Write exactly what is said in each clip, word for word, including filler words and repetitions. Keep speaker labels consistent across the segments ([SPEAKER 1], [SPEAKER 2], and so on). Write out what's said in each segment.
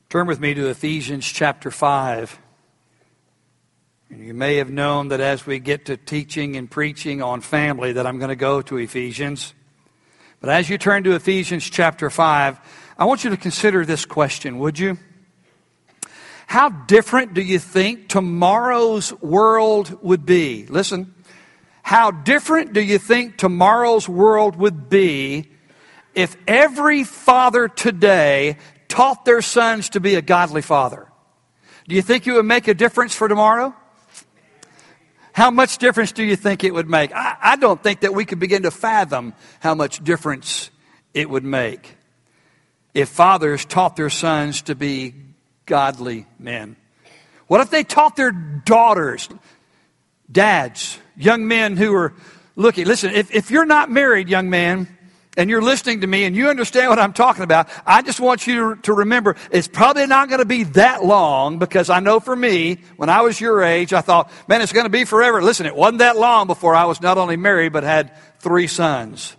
[SPEAKER 1] Turn with me to Ephesians chapter five. And you may have known that as we get to teaching and preaching on family that I'm going to go to Ephesians. But as you turn to Ephesians chapter five, I want you to consider this question, would you? How different do you think tomorrow's world would be? Listen, how different do you think tomorrow's world would be if every father today taught their sons to be a godly father? Do you think it would make a difference for tomorrow? How much difference do you think it would make? I, I don't think that we could begin to fathom how much difference it would make if fathers taught their sons to be godly men. What if they taught their daughters, dads, young men who are looking, listen, if, if you're not married, young man, and you're listening to me and you understand what I'm talking about, I just want you to remember it's probably not going to be that long, because I know for me, when I was your age, I thought, man, it's going to be forever. Listen, it wasn't that long before I was not only married, but had three sons.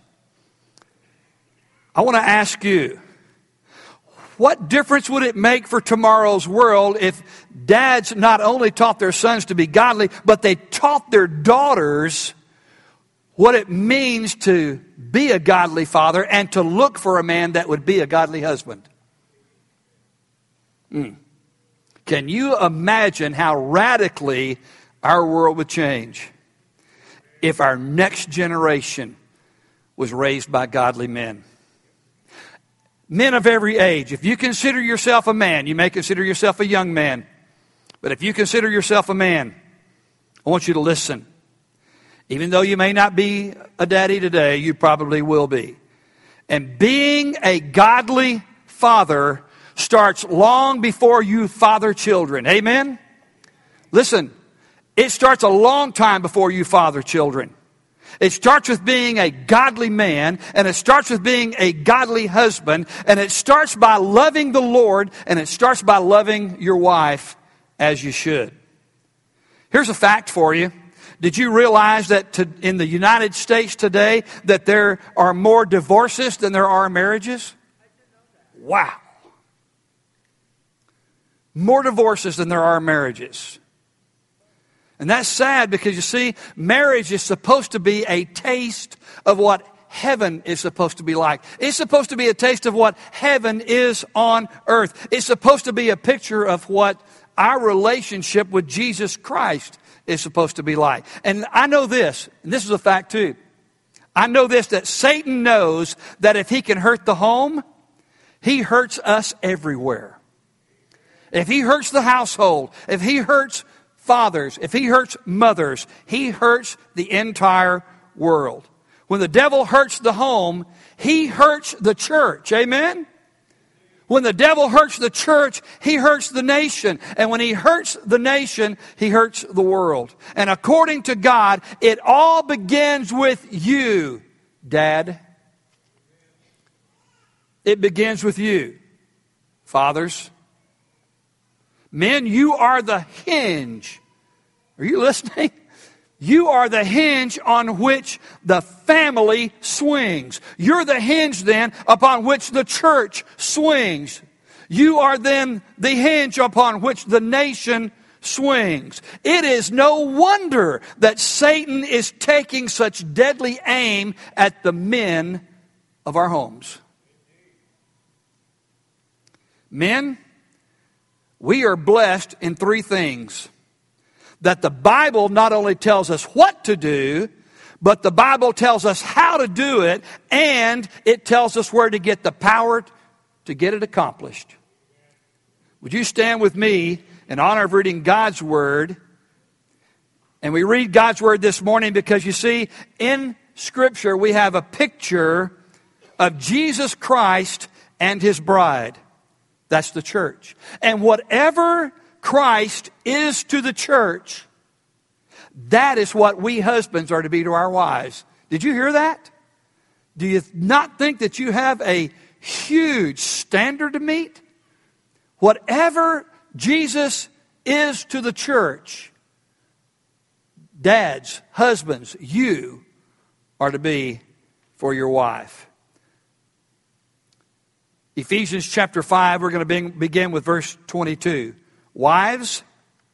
[SPEAKER 1] I want to ask you, what difference would it make for tomorrow's world if dads not only taught their sons to be godly, but they taught their daughters what it means to be a godly father and to look for a man that would be a godly husband? Mm. Can you imagine how radically our world would change if our next generation was raised by godly men? Men of every age. If you consider yourself a man, you may consider yourself a young man. But if you consider yourself a man, I want you to listen. Even though you may not be a daddy today, you probably will be. And being a godly father starts long before you father children. Amen? Listen, it starts a long time before you father children. It starts with being a godly man, and it starts with being a godly husband, and it starts by loving the Lord, and it starts by loving your wife as you should. Here's a fact for you. Did you realize that to, in the United States today that there are more divorces than there are marriages? Wow. More divorces than there are marriages. And that's sad, because you see, marriage is supposed to be a taste of what heaven is supposed to be like. It's supposed to be a taste of what heaven is on earth. It's supposed to be a picture of what our relationship with Jesus Christ is supposed to be like. And I know this, and this is a fact too. I know this, that Satan knows that if he can hurt the home, he hurts us everywhere. If he hurts the household, if he hurts fathers, if he hurts mothers, he hurts the entire world. When the devil hurts the home, he hurts the church. Amen? When the devil hurts the church, he hurts the nation. And when he hurts the nation, he hurts the world. And according to God, it all begins with you, Dad. It begins with you, fathers. Men, you are the hinge. Are you listening? You are the hinge on which the family swings. You're the hinge then upon which the church swings. You are then the hinge upon which the nation swings. It is no wonder that Satan is taking such deadly aim at the men of our homes. Men, we are blessed in three things. That the Bible not only tells us what to do, but the Bible tells us how to do it, and it tells us where to get the power to get it accomplished. Would you stand with me in honor of reading God's Word? And we read God's Word this morning because, you see, in Scripture we have a picture of Jesus Christ and His bride. That's the church. And whatever Christ is to the church, that is what we husbands are to be to our wives. Did you hear that? Do you not think that you have a huge standard to meet? Whatever Jesus is to the church, dads, husbands, you are to be for your wife. Ephesians chapter five, we're going to begin with verse twenty-two. Wives,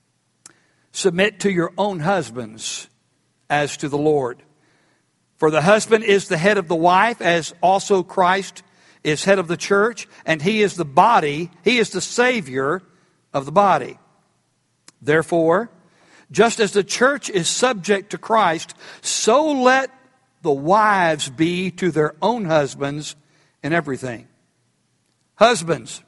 [SPEAKER 1] submit to your own husbands as to the Lord. For the husband is the head of the wife, as also Christ is head of the church, and he is the body, he is the Savior of the body. Therefore, just as the church is subject to Christ, so let the wives be to their own husbands in everything. Husbands,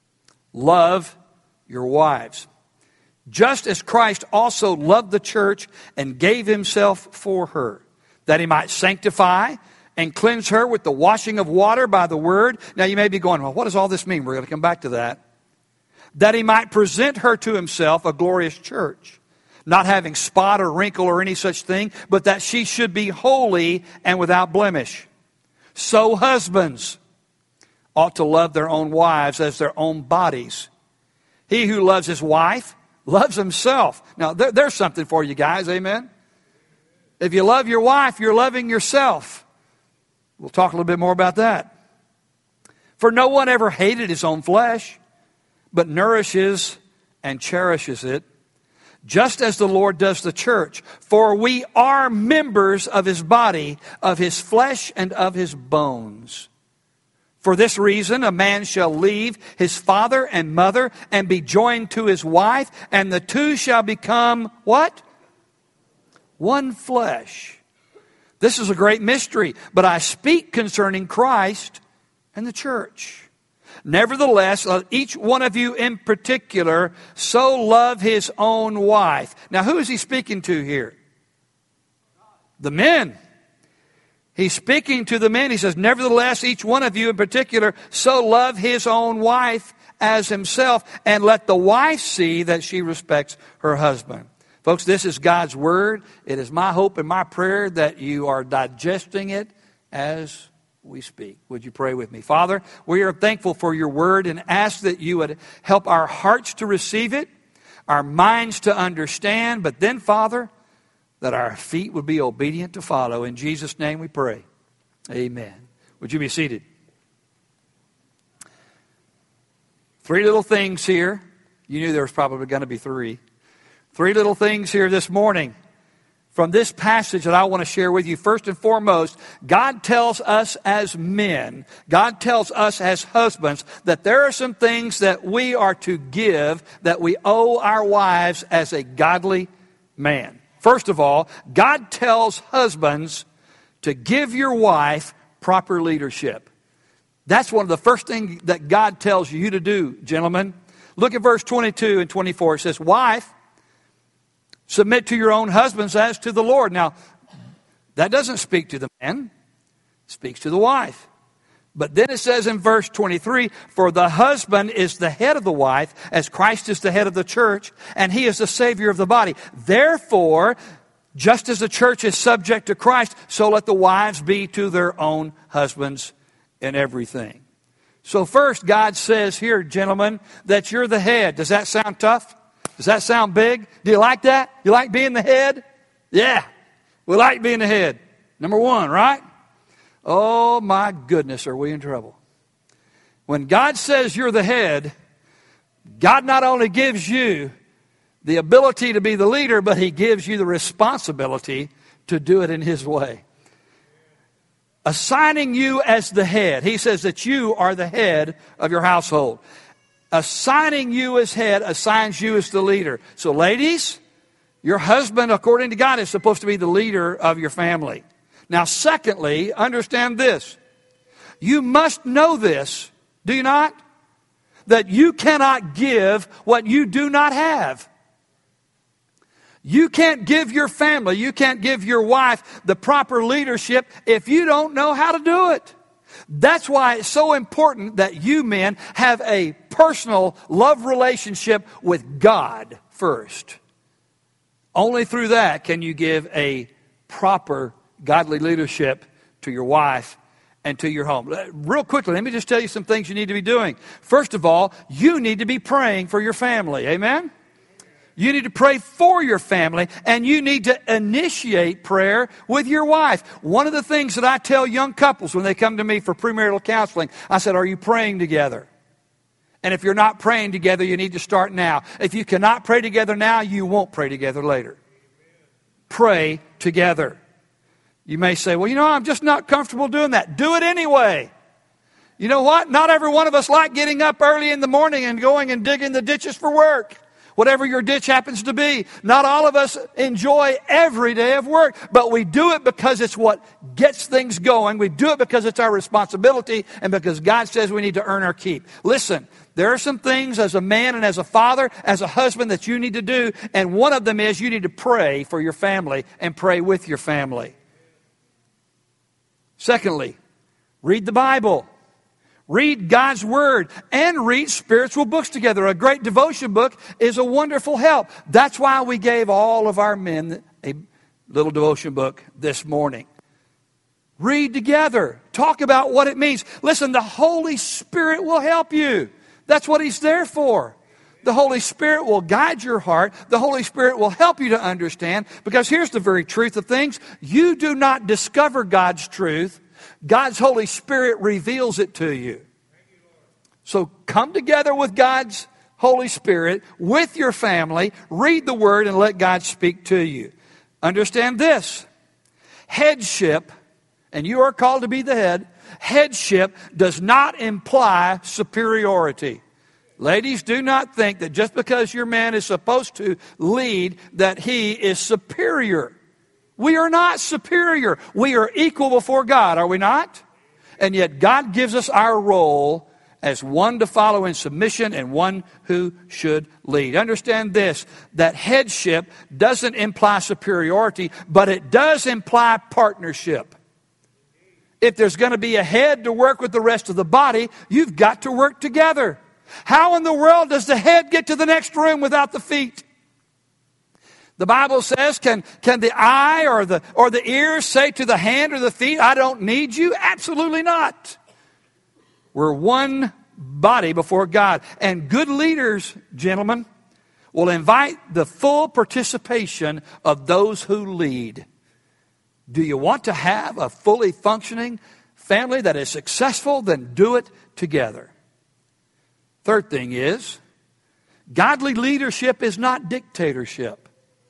[SPEAKER 1] love your wives, just as Christ also loved the church and gave himself for her, that he might sanctify and cleanse her with the washing of water by the word. Now you may be going, well, what does all this mean? We're going to come back to that. That he might present her to himself a glorious church, not having spot or wrinkle or any such thing, but that she should be holy and without blemish. So husbands ought to love their own wives as their own bodies. He who loves his wife loves himself. Now, there, there's something for you guys, amen? If you love your wife, you're loving yourself. We'll talk a little bit more about that. For no one ever hated his own flesh, but nourishes and cherishes it, just as the Lord does the church. For we are members of his body, of his flesh and of his bones. For this reason, a man shall leave his father and mother and be joined to his wife, and the two shall become what? One flesh. This is a great mystery, but I speak concerning Christ and the church. Nevertheless, let each one of you in particular so love his own wife. Now, who is he speaking to here? The men. He's speaking to the men. He says, nevertheless, each one of you in particular so love his own wife as himself, and let the wife see that she respects her husband. Folks, this is God's word. It is my hope and my prayer that you are digesting it as we speak. Would you pray with me? Father, we are thankful for your word and ask that you would help our hearts to receive it, our minds to understand, but then, Father, that our feet would be obedient to follow. In Jesus' name we pray. Amen. Would you be seated? Three little things here. You knew there was probably going to be three. Three little things here this morning from this passage that I want to share with you. First and foremost, God tells us as men, God tells us as husbands, that there are some things that we are to give that we owe our wives as a godly man. First of all, God tells husbands to give your wife proper leadership. That's one of the first things that God tells you to do, gentlemen. Look at verse twenty-two and twenty-four. It says, wife, submit to your own husbands as to the Lord. Now, that doesn't speak to the man. It speaks to the wife. But then it says in verse twenty-three, for the husband is the head of the wife, as Christ is the head of the church, and he is the Savior of the body. Therefore, just as the church is subject to Christ, so let the wives be to their own husbands in everything. So first, God says here, gentlemen, that you're the head. Does that sound tough? Does that sound big? Do you like that? You like being the head? Yeah, we like being the head. Number one, right? Oh my goodness, are we in trouble? When God says you're the head, God not only gives you the ability to be the leader, but he gives you the responsibility to do it in his way. Assigning you as the head. He says that you are the head of your household. Assigning you as head assigns you as the leader. So ladies, your husband, according to God, is supposed to be the leader of your family. Now, secondly, understand this. You must know this, do you not? That you cannot give what you do not have. You can't give your family, you can't give your wife the proper leadership if you don't know how to do it. That's why it's so important that you men have a personal love relationship with God first. Only through that can you give a proper godly leadership to your wife and to your home. Real quickly, let me just tell you some things you need to be doing. First of all, you need to be praying for your family. Amen? You need to pray for your family, and you need to initiate prayer with your wife. One of the things that I tell young couples when they come to me for premarital counseling, I said, are you praying together? And if you're not praying together, you need to start now. If you cannot pray together now, you won't pray together later. Pray together. You may say, well, you know, I'm just not comfortable doing that. Do it anyway. You know what? Not every one of us like getting up early in the morning and going and digging the ditches for work. Whatever your ditch happens to be. Not all of us enjoy every day of work, but we do it because it's what gets things going. We do it because it's our responsibility and because God says we need to earn our keep. Listen, there are some things as a man and as a father, as a husband that you need to do, and one of them is you need to pray for your family and pray with your family. Secondly, read the Bible. Read God's Word and read spiritual books together. A great devotion book is a wonderful help. That's why we gave all of our men a little devotion book this morning. Read together. Talk about what it means. Listen, the Holy Spirit will help you. That's what He's there for. The Holy Spirit will guide your heart. The Holy Spirit will help you to understand. Because here's the very truth of things. You do not discover God's truth. God's Holy Spirit reveals it to you. So come together with God's Holy Spirit, with your family, read the Word, and let God speak to you. Understand this. Headship, and you are called to be the head, headship does not imply superiority. Ladies, do not think that just because your man is supposed to lead, that he is superior. We are not superior. We are equal before God, are we not? And yet God gives us our role as one to follow in submission and one who should lead. Understand this, that headship doesn't imply superiority, but it does imply partnership. If there's going to be a head to work with the rest of the body, you've got to work together. How in the world does the head get to the next room without the feet? The Bible says, can, can the eye or the, or the ear say to the hand or the feet, I don't need you? Absolutely not. We're one body before God. And good leaders, gentlemen, will invite the full participation of those who lead. Do you want to have a fully functioning family that is successful? Then do it together. Third thing is, godly leadership is not dictatorship.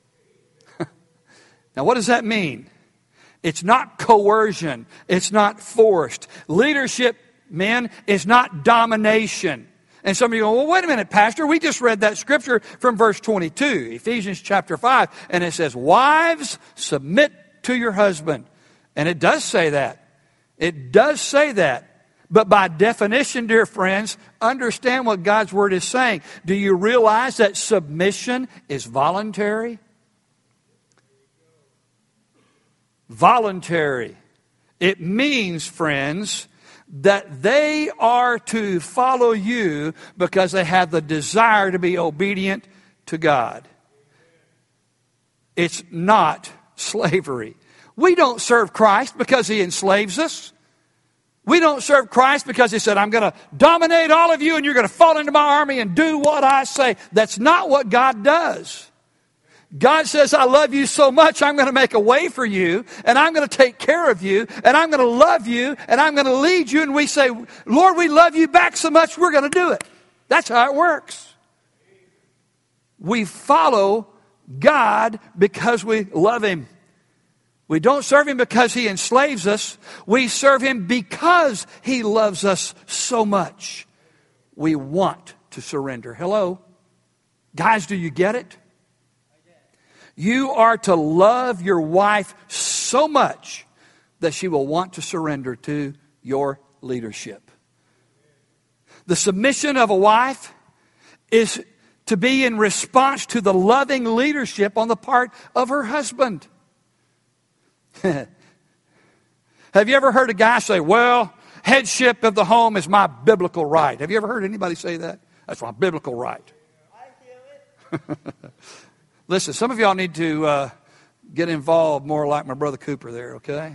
[SPEAKER 1] Now, what does that mean? It's not coercion. It's not forced. Leadership, men, is not domination. And some of you go, well, wait a minute, Pastor. We just read that scripture from verse twenty-two, Ephesians chapter five. And it says, wives, submit to your husband. And it does say that. It does say that. But by definition, dear friends, understand what God's Word is saying. Do you realize that submission is voluntary? Voluntary. It means, friends, that they are to follow you because they have the desire to be obedient to God. It's not slavery. We don't serve Christ because He enslaves us. We don't serve Christ because He said, I'm going to dominate all of you and you're going to fall into my army and do what I say. That's not what God does. God says, I love you so much, I'm going to make a way for you, and I'm going to take care of you, and I'm going to love you, and I'm going to lead you. And we say, Lord, we love you back so much, we're going to do it. That's how it works. We follow God because we love Him. We don't serve Him because He enslaves us. We serve Him because He loves us so much. We want to surrender. Hello? Guys, do you get it? You are to love your wife so much that she will want to surrender to your leadership. The submission of a wife is to be in response to the loving leadership on the part of her husband. Have you ever heard a guy say, well, headship of the home is my biblical right? Have you ever heard anybody say that? That's my biblical right. I feel it. Listen, some of y'all need to uh, get involved more like my brother Cooper there, okay?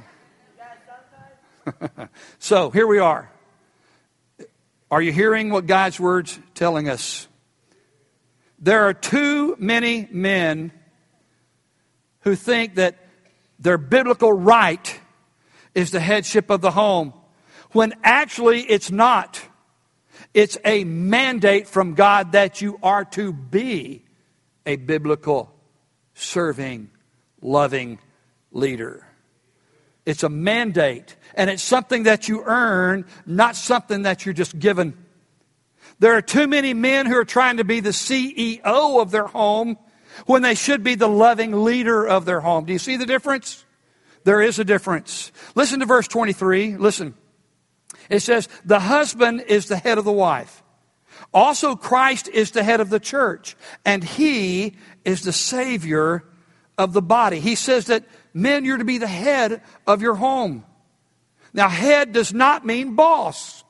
[SPEAKER 1] So, here we are. Are you hearing what God's Word's telling us? There are too many men who think that their biblical right is the headship of the home, when actually it's not. It's a mandate from God that you are to be a biblical, serving, loving leader. It's a mandate, and it's something that you earn, not something that you're just given. There are too many men who are trying to be the C E O of their home when they should be the loving leader of their home. Do you see the difference? There is a difference. Listen to verse twenty-three. Listen. It says, the husband is the head of the wife. Also, Christ is the head of the church, and He is the Savior of the body. He says that, men, you're to be the head of your home. Now, head does not mean boss.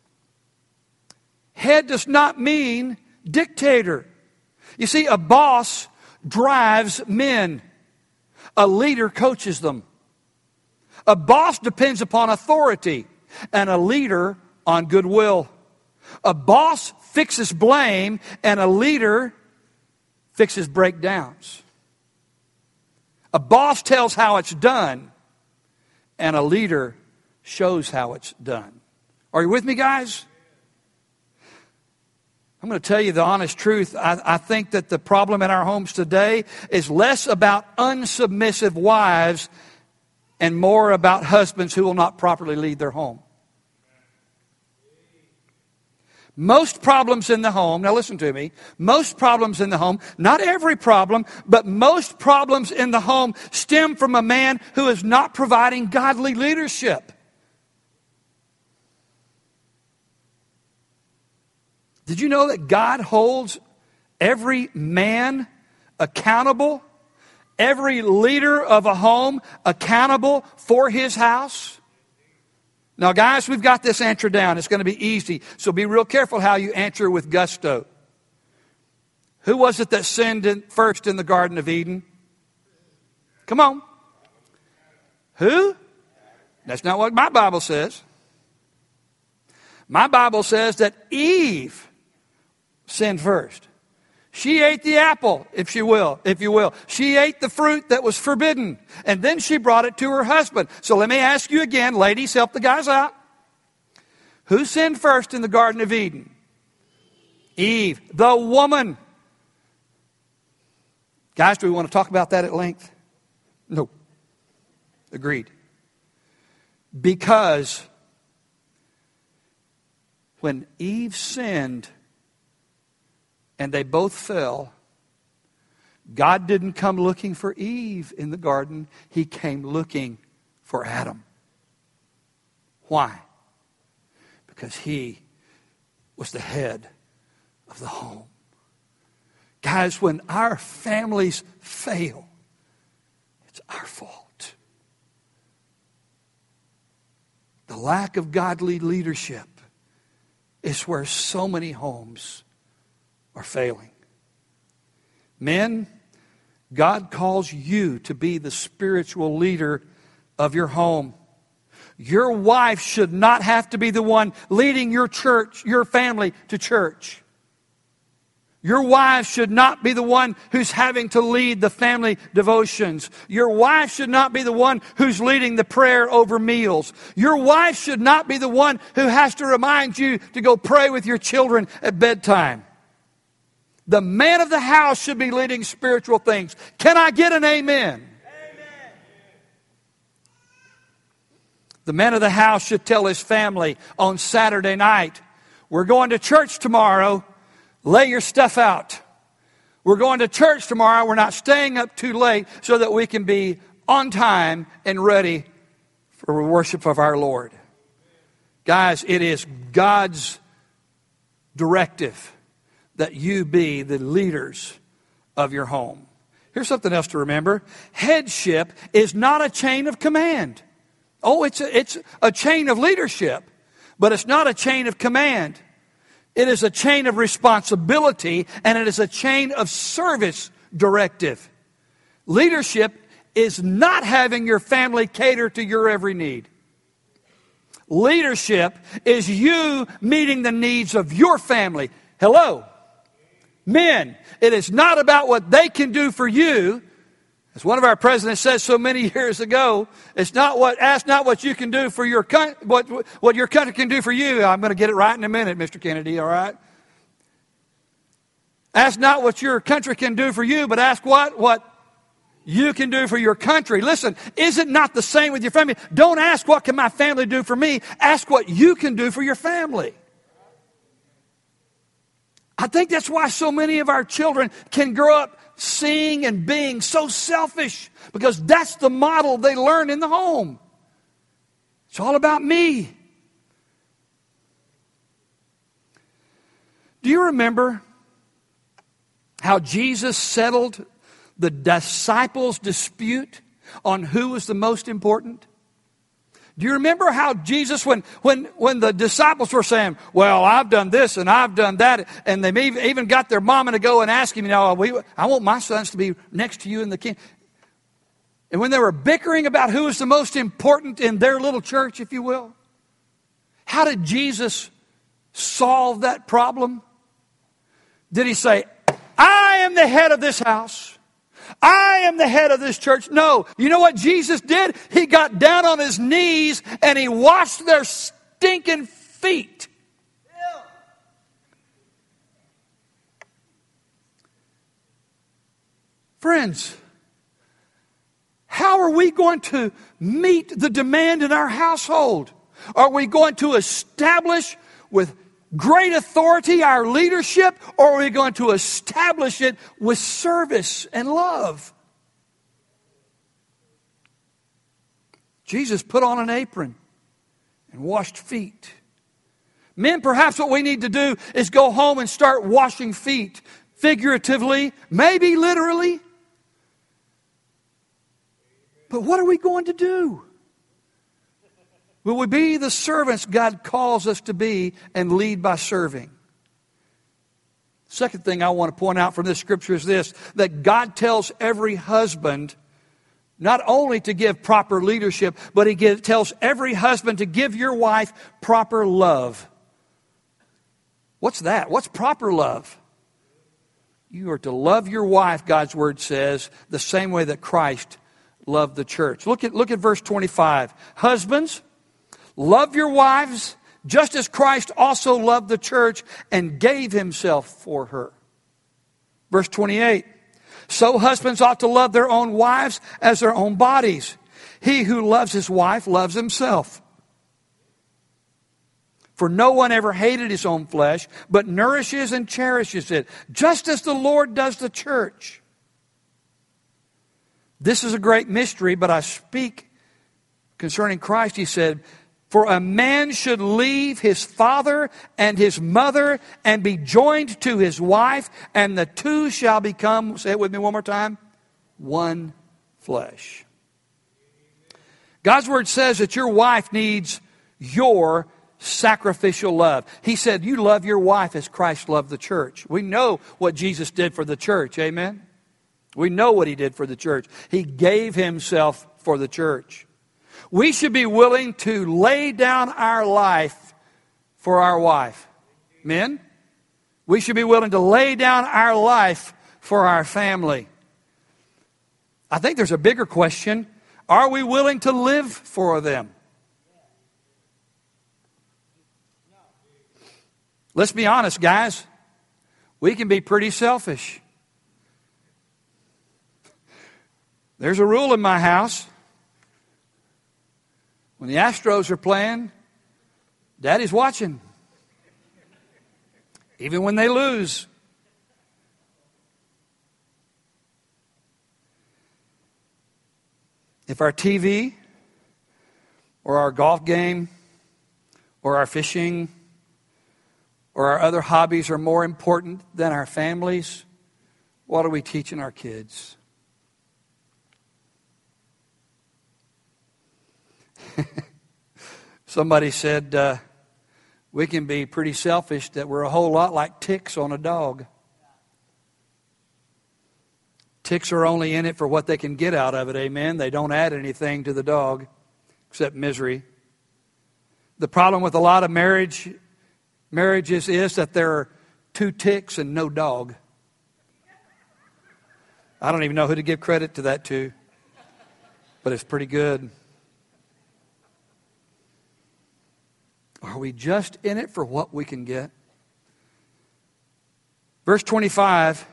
[SPEAKER 1] Head does not mean dictator. You see, a boss drives men. A leader coaches them. A boss depends upon authority, and a leader on goodwill. A boss fixes blame, and a leader fixes breakdowns. A boss tells how it's done, and a leader shows how it's done. Are you with me, guys? I'm going to tell you the honest truth. I, I think that the problem in our homes today is less about unsubmissive wives and more about husbands who will not properly lead their home. Most problems in the home, now listen to me, most problems in the home, not every problem, but most problems in the home stem from a man who is not providing godly leadership. Did you know that God holds every man accountable, every leader of a home accountable for his house? Now, guys, we've got this answer down. It's going to be easy. So be real careful how you answer with gusto. Who was it that sinned in, first in the Garden of Eden? Come on. Who? That's not what my Bible says. My Bible says that Eve sinned first. She ate the apple, if she will, if you will. She ate the fruit that was forbidden. And then she brought it to her husband. So let me ask you again, ladies, help the guys out. Who sinned first in the Garden of Eden? Eve, the woman. Guys, do we want to talk about that at length? No. Agreed. Because when Eve sinned, and they both fell, God didn't come looking for Eve in the garden. He came looking for Adam. Why? Because he was the head of the home. Guys, when our families fail, it's our fault. The lack of godly leadership is where so many homes are failing. Men, God calls you to be the spiritual leader of your home. Your wife should not have to be the one leading your church, your family to church. Your wife should not be the one who's having to lead the family devotions. Your wife should not be the one who's leading the prayer over meals. Your wife should not be the one who has to remind you to go pray with your children at bedtime. The man of the house should be leading spiritual things. Can I get an amen? Amen. The man of the house should tell his family on Saturday night, we're going to church tomorrow. Lay your stuff out. We're going to church tomorrow. We're not staying up too late so that we can be on time and ready for worship of our Lord. Guys, it is God's directive that you be the leaders of your home. Here's something else to remember. Headship is not a chain of command. Oh, it's a, it's a chain of leadership, but it's not a chain of command. It is a chain of responsibility, and it is a chain of service directive. Leadership is not having your family cater to your every need. Leadership is you meeting the needs of your family. Hello. Men, it is not about what they can do for you. As one of our presidents said so many years ago, it's not what, ask not what you can do for your country, what, what your country can do for you. I'm going to get it right in a minute, Mister Kennedy, all right? Ask not what your country can do for you, but ask what? What you can do for your country. Listen, is it not the same with your family? Don't ask what can my family do for me. Ask what you can do for your family. I think that's why so many of our children can grow up seeing and being so selfish, because that's the model they learn in the home. It's all about me. Do you remember how Jesus settled the disciples' dispute on who was the most important? Do you remember how Jesus, when, when, when the disciples were saying, well, I've done this and I've done that, and they even got their mama to go and ask him, you know, we, I want my sons to be next to you in the kingdom. And when they were bickering about who was the most important in their little church, if you will, how did Jesus solve that problem? Did he say, I am the head of this house, I am the head of this church? No. You know what Jesus did? He got down on his knees and he washed their stinking feet. Friends, how are we going to meet the demand in our household? Are we going to establish with great authority our leadership, or are we going to establish it with service and love? Jesus put on an apron and washed feet. Men, perhaps what we need to do is go home and start washing feet, figuratively, maybe literally. But what are we going to do? Will we be the servants God calls us to be and lead by serving? Second thing I want to point out from this scripture is this, that God tells every husband not only to give proper leadership, but He give, tells every husband to give your wife proper love. What's that? What's proper love? You are to love your wife, God's Word says, the same way that Christ loved the church. Look at, look at verse twenty-five. Husbands, love your wives just as Christ also loved the church and gave Himself for her. Verse twenty-eight. So husbands ought to love their own wives as their own bodies. He who loves his wife loves himself. For no one ever hated his own flesh, but nourishes and cherishes it, just as the Lord does the church. This is a great mystery, but I speak concerning Christ. He said, for a man should leave his father and his mother and be joined to his wife, and the two shall become, say it with me one more time, one flesh. God's Word says that your wife needs your sacrificial love. He said, you love your wife as Christ loved the church. We know what Jesus did for the church, amen? We know what He did for the church. He gave Himself for the church. We should be willing to lay down our life for our wife. Men, we should be willing to lay down our life for our family. I think there's a bigger question. Are we willing to live for them? Let's be honest, guys. We can be pretty selfish. There's a rule in my house. When the Astros are playing, Daddy's watching. Even when they lose. If our T V or our golf game or our fishing or our other hobbies are more important than our families, what are we teaching our kids? Somebody said uh, we can be pretty selfish, that we're a whole lot like ticks on a dog. Ticks are only in it for what they can get out of it, amen? They don't add anything to the dog except misery. The problem with a lot of marriage marriages is that there are two ticks and no dog. I don't even know who to give credit to that to, but it's pretty good. Are we just in it for what we can get? Verse twenty-five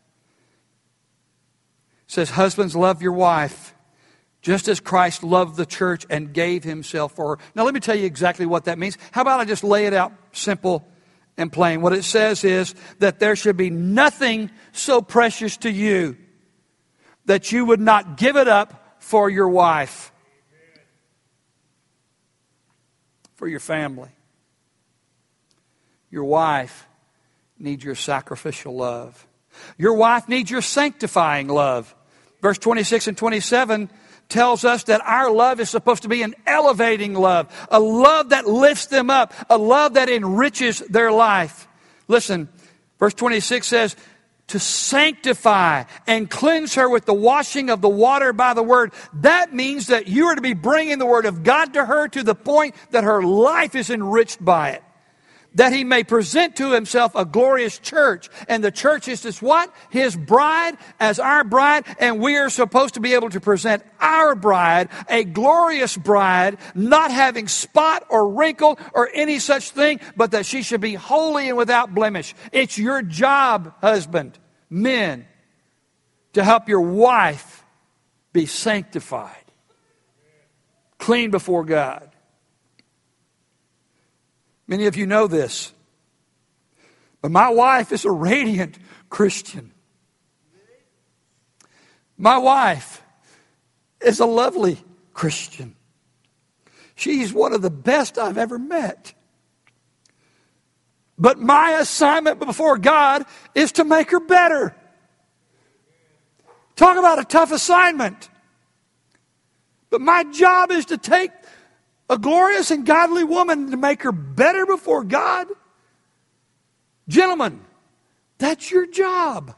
[SPEAKER 1] says, husbands, love your wife, just as Christ loved the church and gave himself for her. Now let me tell you exactly what that means. How about I just lay it out simple and plain? What it says is that there should be nothing so precious to you that you would not give it up for your wife, for your family. Your wife needs your sacrificial love. Your wife needs your sanctifying love. Verse twenty-six and twenty-seven tells us that our love is supposed to be an elevating love, a love that lifts them up, a love that enriches their life. Listen, verse twenty-six says, to sanctify and cleanse her with the washing of the water by the word. That means that you are to be bringing the word of God to her to the point that her life is enriched by it. That he may present to himself a glorious church. And the church is this what? His bride as our bride. And we are supposed to be able to present our bride, a glorious bride, not having spot or wrinkle or any such thing, but that she should be holy and without blemish. It's your job, husband, men, to help your wife be sanctified, clean before God. Many of you know this, but my wife is a radiant Christian. My wife is a lovely Christian. She's one of the best I've ever met. But my assignment before God is to make her better. Talk about a tough assignment. But my job is to take a glorious and godly woman to make her better before God. Gentlemen, that's your job.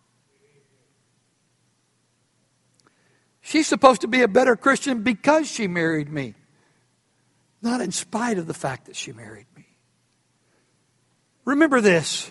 [SPEAKER 1] She's supposed to be a better Christian because she married me, not in spite of the fact that she married me. Remember this.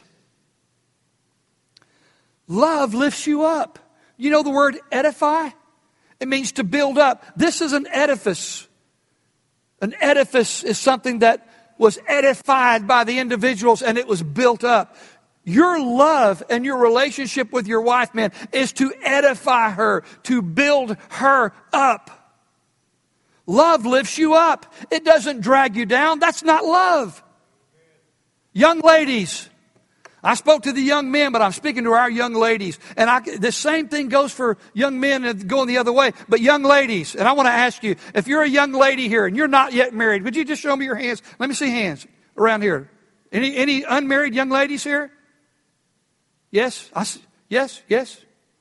[SPEAKER 1] Love lifts you up. You know the word edify? It means to build up. This is an edifice. An edifice is something that was edified by the individuals and it was built up. Your love and your relationship with your wife, man, is to edify her, to build her up. Love lifts you up. It doesn't drag you down. That's not love. Young ladies, I spoke to the young men, but I'm speaking to our young ladies. And I, the same thing goes for young men and going the other way. But young ladies, and I want to ask you, if you're a young lady here and you're not yet married, would you just show me your hands? Let me see hands around here. Any any unmarried young ladies here? Yes? I, yes? Yes?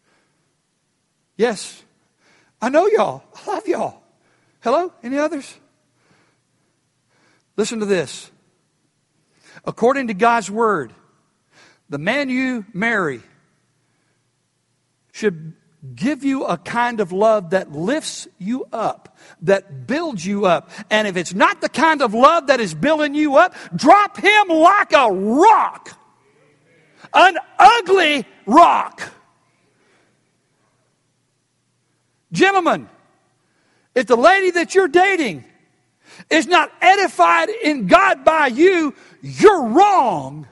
[SPEAKER 1] Yes. I know y'all. I love y'all. Hello? Any others? Listen to this. According to God's word, the man you marry should give you a kind of love that lifts you up, that builds you up. And if it's not the kind of love that is building you up, drop him like a rock. An ugly rock. Gentlemen, if the lady that you're dating is not edified in God by you, you're wrong.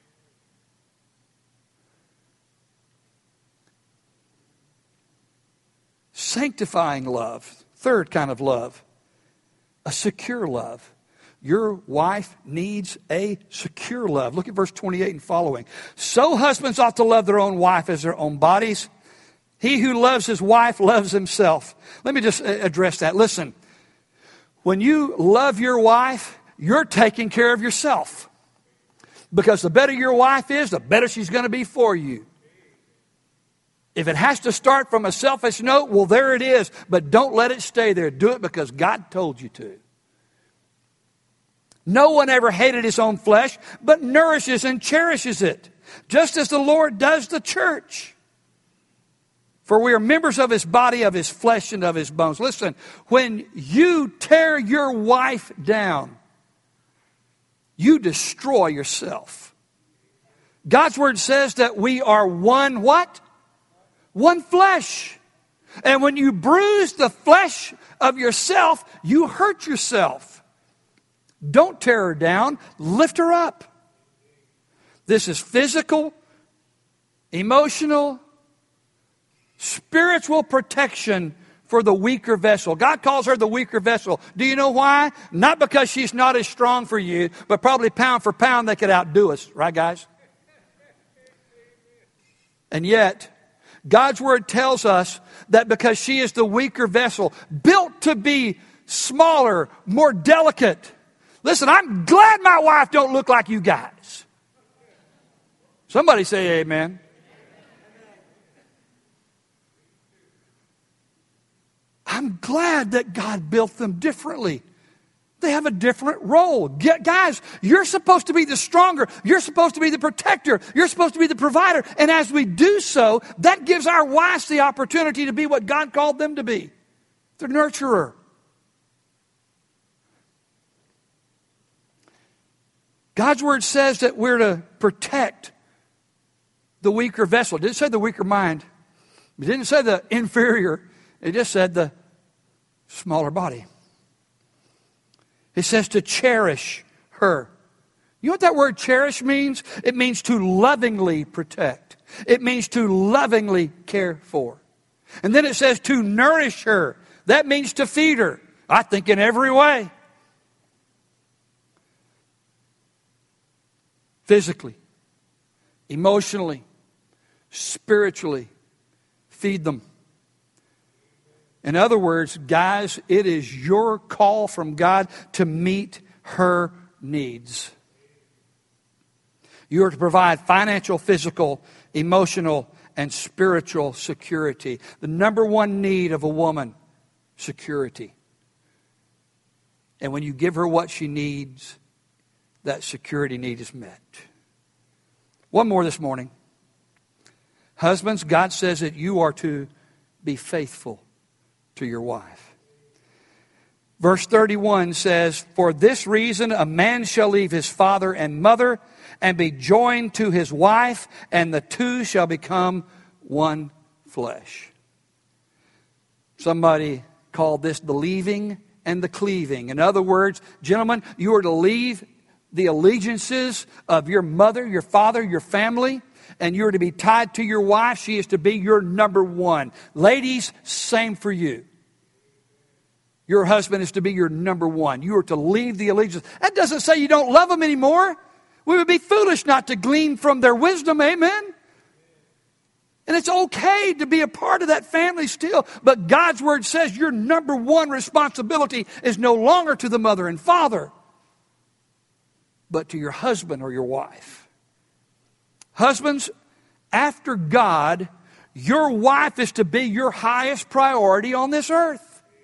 [SPEAKER 1] Sanctifying love. Third kind of love. A secure love. Your wife needs a secure love. Look at verse twenty-eight and following. So husbands ought to love their own wife as their own bodies. He who loves his wife loves himself. Let me just address that. Listen, when you love your wife, you're taking care of yourself. Because the better your wife is, the better she's going to be for you. If it has to start from a selfish note, well, there it is. But don't let it stay there. Do it because God told you to. No one ever hated his own flesh, but nourishes and cherishes it, just as the Lord does the church. For we are members of his body, of his flesh, and of his bones. Listen, when you tear your wife down, you destroy yourself. God's word says that we are one what? one flesh. And when you bruise the flesh of yourself, you hurt yourself. Don't tear her down. Lift her up. This is physical, emotional, spiritual protection for the weaker vessel. God calls her the weaker vessel. Do you know why? Not because she's not as strong for you, but probably pound for pound they could outdo us. Right, guys? And yet, God's Word tells us that because she is the weaker vessel, built to be smaller, more delicate. Listen, I'm glad my wife don't look like you guys. Somebody say amen. I'm glad that God built them differently. They have a different role. Get, guys, you're supposed to be the stronger. You're supposed to be the protector. You're supposed to be the provider. And as we do so, that gives our wives the opportunity to be what God called them to be, the nurturer. God's Word says that we're to protect the weaker vessel. It didn't say the weaker mind. It didn't say the inferior. It just said the smaller body. It says to cherish her. You know what that word cherish means? It means to lovingly protect. It means to lovingly care for. And then it says to nourish her. That means to feed her. I think in every way. Physically, emotionally, spiritually, feed them. In other words, guys, it is your call from God to meet her needs. You are to provide financial, physical, emotional, and spiritual security. The number one need of a woman, security. And when you give her what she needs, that security need is met. One more this morning. Husbands, God says that you are to be faithful to your wife. Verse thirty-one says, for this reason a man shall leave his father and mother and be joined to his wife, and the two shall become one flesh. Somebody called this the leaving and the cleaving. In other words, gentlemen, you are to leave the allegiances of your mother, your father, your family, and you are to be tied to your wife. She is to be your number one. Ladies, same for you. Your husband is to be your number one. You are to leave the allegiance. That doesn't say you don't love them anymore. We would be foolish not to glean from their wisdom. Amen. And it's okay to be a part of that family still. But God's Word says your number one responsibility is no longer to the mother and father, but to your husband or your wife. Husbands, after God, your wife is to be your highest priority on this earth.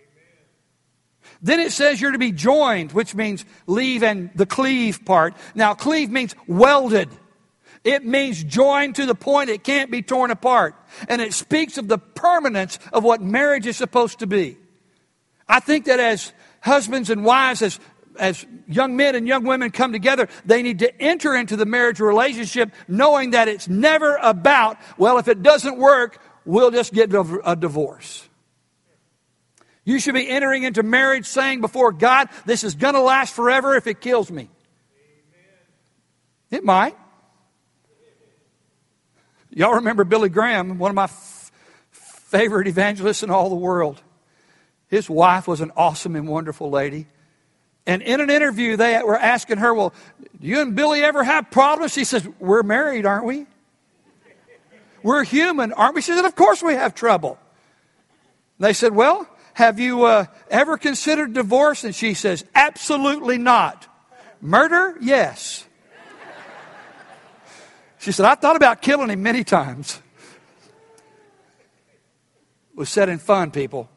[SPEAKER 1] Then it says you're to be joined, which means leave and the cleave part. Now, cleave means welded. It means joined to the point it can't be torn apart. And it speaks of the permanence of what marriage is supposed to be. I think that as husbands and wives, as, as young men and young women come together, they need to enter into the marriage relationship knowing that it's never about, well, if it doesn't work, we'll just get a divorce. You should be entering into marriage saying before God, this is going to last forever if it kills me. It might. Y'all remember Billy Graham, one of my f- favorite evangelists in all the world. His wife was an awesome and wonderful lady. And in an interview, they were asking her, well, do you and Billy ever have problems? She says, we're married, aren't we? We're human, aren't we? She said, of course we have trouble. They said, well, have you uh, ever considered divorce? And she says, absolutely not. Murder? Yes. She said, I thought about killing him many times. It was said in fun, people.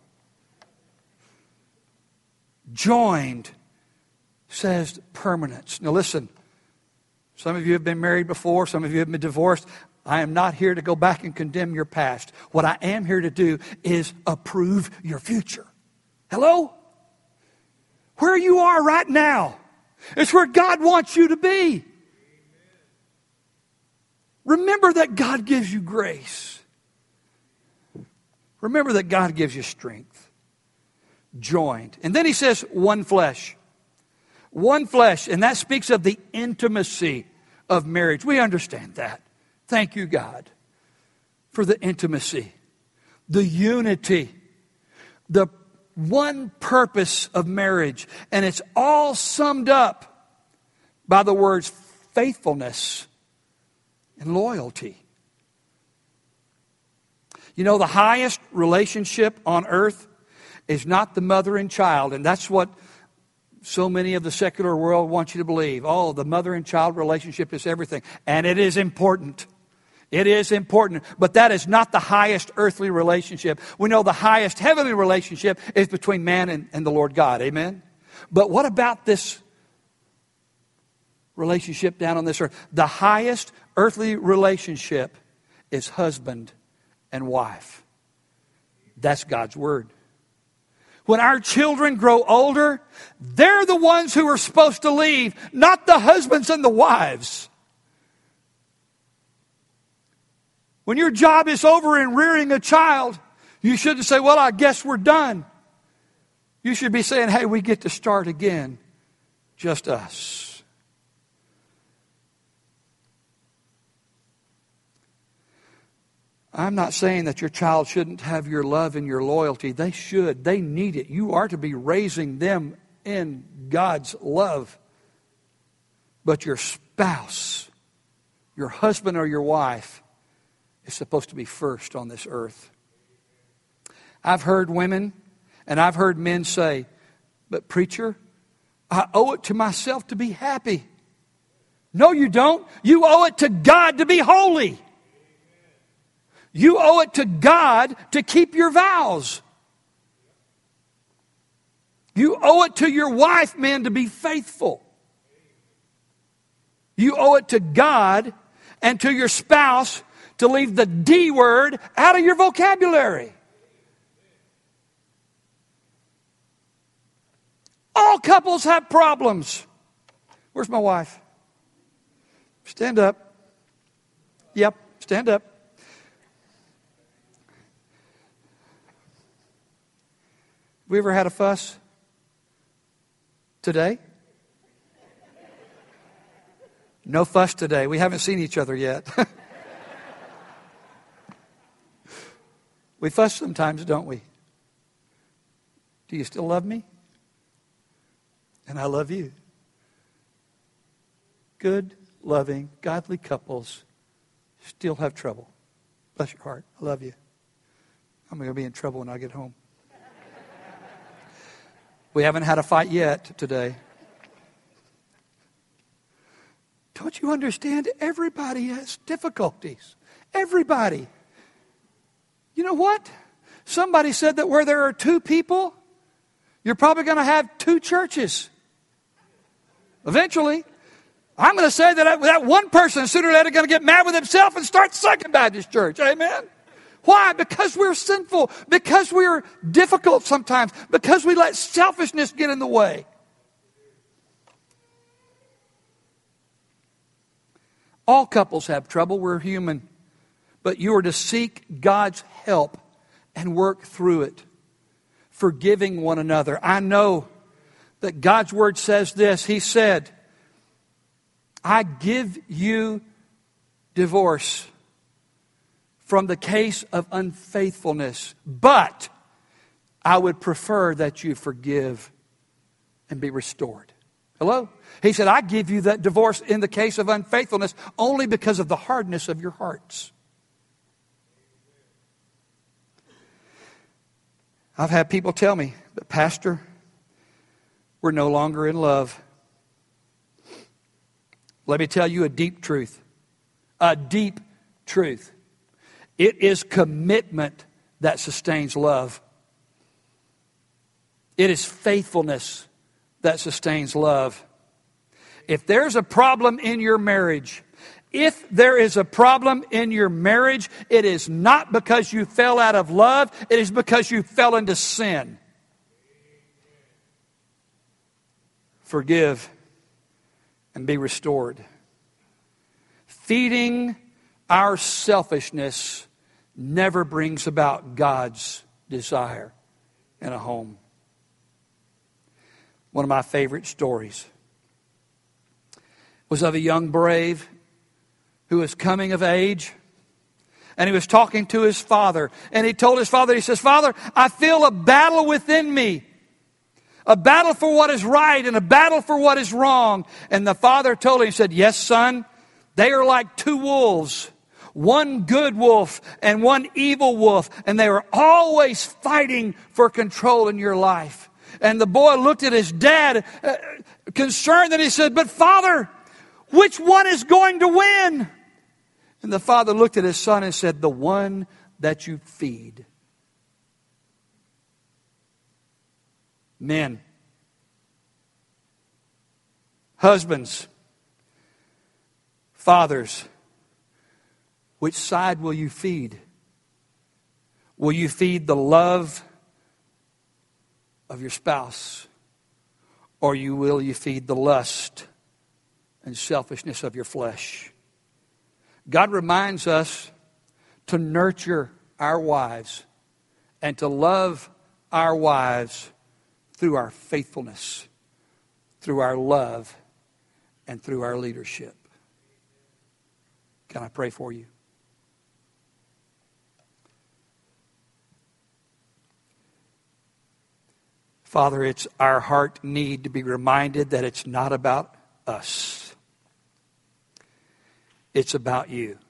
[SPEAKER 1] Joined says permanence. Now listen, some of you have been married before, some of you have been divorced. I am not here to go back and condemn your past. What I am here to do is approve your future. Hello? Where you are right now, it's where God wants you to be. Remember that God gives you grace. Remember that God gives you strength. Joined. And then he says, one flesh. One flesh. And that speaks of the intimacy of marriage. We understand that. Thank you, God, for the intimacy, the unity, the one purpose of marriage. And it's all summed up by the words faithfulness and loyalty. You know, the highest relationship on earth is not the mother and child. And that's what so many of the secular world want you to believe. Oh, the mother and child relationship is everything. And it is important. It is important. But that is not the highest earthly relationship. We know the highest heavenly relationship is between man and, and the Lord God. Amen? But what about this relationship down on this earth? The highest earthly relationship is husband and wife. That's God's word. When our children grow older, they're the ones who are supposed to leave, not the husbands and the wives. When your job is over in rearing a child, you shouldn't say, well, I guess we're done. You should be saying, hey, we get to start again. Just us. I'm not saying that your child shouldn't have your love and your loyalty. They should. They need it. You are to be raising them in God's love. But your spouse, your husband or your wife, is supposed to be first on this earth. I've heard women and I've heard men say, but preacher, I owe it to myself to be happy. No, you don't. You owe it to God to be holy. You owe it to God to keep your vows. You owe it to your wife, man, to be faithful. You owe it to God and to your spouse to leave the D word out of your vocabulary. All couples have problems. Where's my wife? Stand up. Yep, stand up. We ever had a fuss? Today? No fuss today. We haven't seen each other yet. We fuss sometimes, don't we? Do you still love me? And I love you. Good, loving, godly couples still have trouble. Bless your heart. I love you. I'm going to be in trouble when I get home. We haven't had a fight yet today. Don't you understand? Everybody has difficulties. Everybody. You know what? Somebody said that where there are two people, you're probably going to have two churches. Eventually. I'm going to say that that one person sooner or later going to get mad with himself and start Second Baptist Church. Amen? Why? Because we're sinful. Because we're difficult sometimes. Because we let selfishness get in the way. All couples have trouble. We're human. But you are to seek God's help and work through it. Forgiving one another. I know that God's word says this. He said, I give you divorce from the case of unfaithfulness, but I would prefer that you forgive and be restored. Hello? He said, I give you that divorce in the case of unfaithfulness only because of the hardness of your hearts. I've had people tell me, but Pastor, we're no longer in love. Let me tell you a deep truth. A deep truth. It is commitment that sustains love. It is faithfulness that sustains love. If there's a problem in your marriage, if there is a problem in your marriage, it is not because you fell out of love. It is because you fell into sin. Forgive and be restored. Feeding our selfishness never brings about God's desire in a home. One of my favorite stories was of a young brave who was coming of age. And he was talking to his father. And he told his father, he says, "Father, I feel a battle within me. A battle for what is right and a battle for what is wrong." And the father told him, he said, "Yes, son, they are like two wolves. One good wolf and one evil wolf. And they are always fighting for control in your life." And the boy looked at his dad, uh, concerned, and he said, "But father, which one is going to win?" And the father looked at his son and said, "The one that you feed." Men, husbands, fathers, which side will you feed? Will you feed the love of your spouse? Or you will you feed the lust and selfishness of your flesh? God reminds us to nurture our wives and to love our wives through our faithfulness, through our love, and through our leadership. Can I pray for you? Father, it's our heart need to be reminded that it's not about us. It's about you.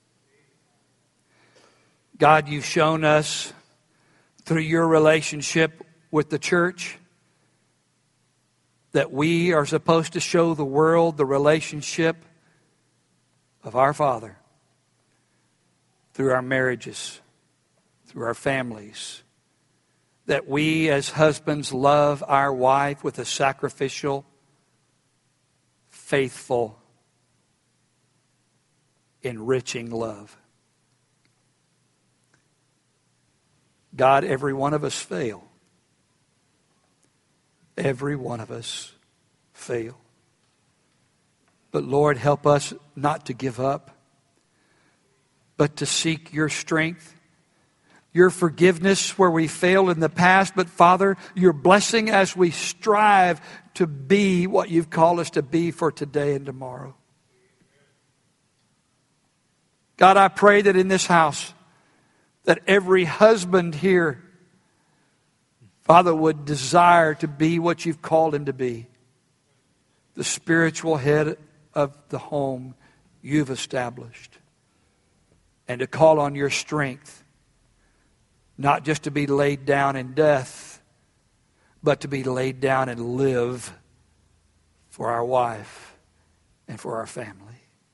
[SPEAKER 1] God, you've shown us through your relationship with the church that we are supposed to show the world the relationship of our Father through our marriages, through our families. That we as husbands love our wife with a sacrificial, faithful, enriching love. God, every one of us fail. Every one of us fail. But Lord, help us not to give up, but to seek your strength, your forgiveness where we failed in the past, but Father, your blessing as we strive to be what you've called us to be for today and tomorrow. God, I pray that in this house, that every husband here, Father, would desire to be what you've called him to be. The spiritual head of the home you've established. And to call on your strength, not just to be laid down in death, but to be laid down and live for our wife and for our family.